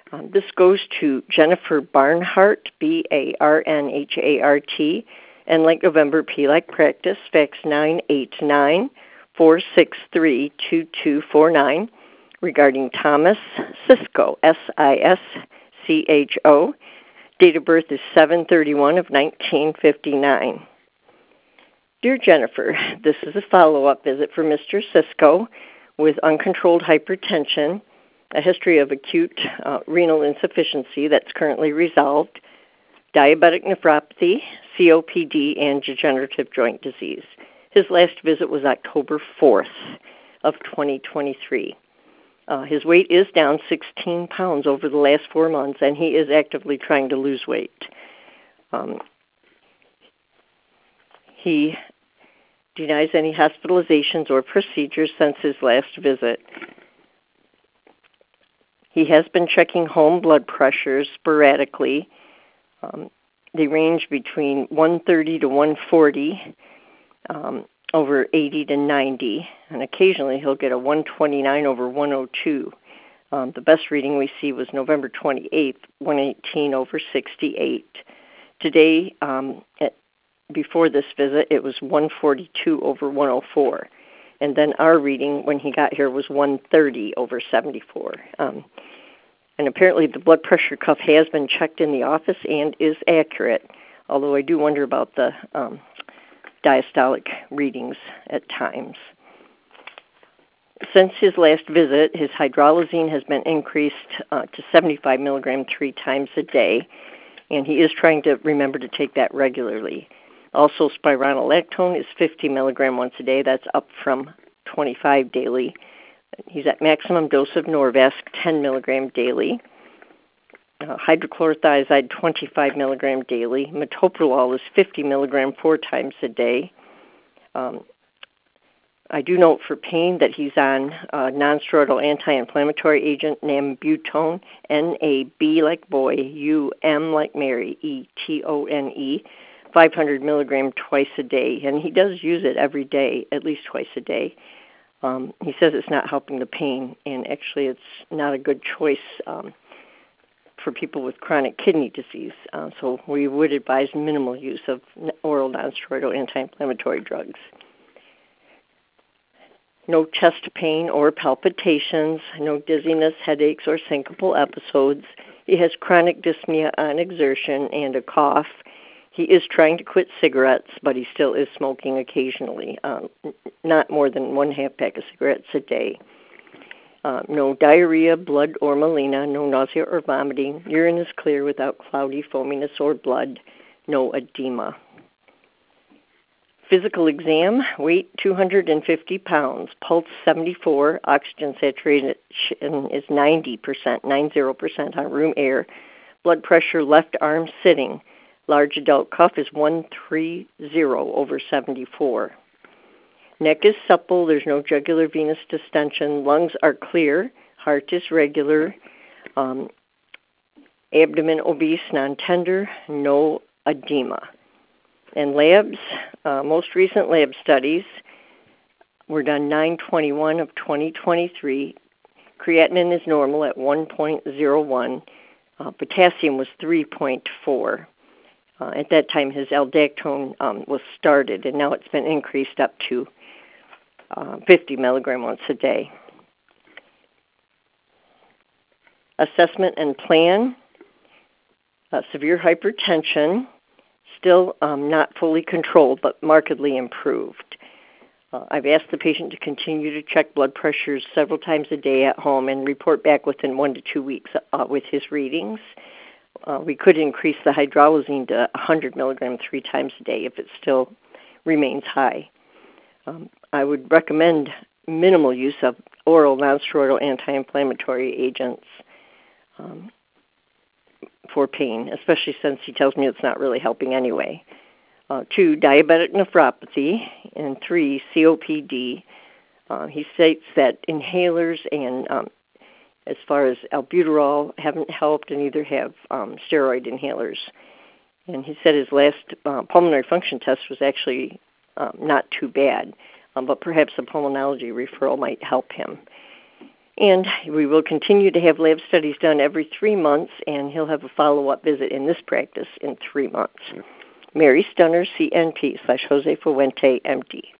This goes to Jennifer Barnhart, Barnhart, and like November, P like practice, fax 989-463-2249 regarding Thomas Sisco, Sischo. Date of birth is 7/31 of 1959. Dear Jennifer, this is a follow-up visit for Mr. Sisco with uncontrolled hypertension, a history of acute renal insufficiency that's currently resolved, diabetic nephropathy, COPD, and degenerative joint disease. His last visit was October 4th of 2023. His weight is down 16 pounds over the last 4 months, and he is actively trying to lose weight. He denies any hospitalizations or procedures since his last visit. He has been checking home blood pressures sporadically. They range between 130 to 140 over 80 to 90, and occasionally he'll get a 129 over 102. The best reading we see was November 28th, 118 over 68. Today, before this visit, it was 142 over 104. And then our reading when he got here was 130 over 74. And apparently the blood pressure cuff has been checked in the office and is accurate, although I do wonder about the diastolic readings at times. Since his last visit, his hydralazine has been increased to 75 milligrams 3 times a day, and he is trying to remember to take that regularly. Also, spironolactone is 50 milligrams once a day. That's up from 25 daily. He's at maximum dose of Norvasc, 10 milligrams daily. Hydrochlorothiazide, 25 milligrams daily. Metoprolol is 50 milligrams 4 times a day. I do note for pain that he's on nonsteroidal anti-inflammatory agent Nambutone, N-A-B like boy, U-M like Mary, E-T-O-N-E, 500 milligrams twice a day. And he does use it every day, at least twice a day. He says it's not helping the pain, and actually it's not a good choice for people with chronic kidney disease. So we would advise minimal use of oral nonsteroidal anti-inflammatory drugs. No chest pain or palpitations, no dizziness, headaches, or syncopal episodes. He has chronic dyspnea on exertion and a cough. He is trying to quit cigarettes, but he still is smoking occasionally, not more than 1/2 pack of cigarettes a day. No diarrhea, blood, or melena, no nausea or vomiting. Urine is clear without cloudy foaminess or blood. No edema. Physical exam, weight 250 pounds, pulse 74, oxygen saturation is 90% on room air. Blood pressure left arm sitting. Large adult cuff is 130 over 74. Neck is supple. There's no jugular venous distension. Lungs are clear. Heart is regular. Abdomen obese, non-tender. No edema. And labs, most recent lab studies were done 9/21 of 2023. Creatinine is normal at 1.01. Potassium was 3.4. At that time, his aldactone was started, and now it's been increased up to 50 milligrams once a day. Assessment and plan, severe hypertension, still not fully controlled, but markedly improved. I've asked the patient to continue to check blood pressures several times a day at home and report back within 1 to 2 weeks with his readings. We could increase the hydralazine to 100 milligrams 3 times a day if it still remains high. I would recommend minimal use of oral nonsteroidal anti-inflammatory agents for pain, especially since he tells me it's not really helping anyway. 2, diabetic nephropathy, and 3, COPD. He states that inhalers and as far as albuterol haven't helped, and neither have steroid inhalers. And he said his last pulmonary function test was actually not too bad, but perhaps a pulmonology referral might help him. And we will continue to have lab studies done every 3 months, and he'll have a follow-up visit in this practice in 3 months. Mary Stunner, CNP /Jose Fuente, MD.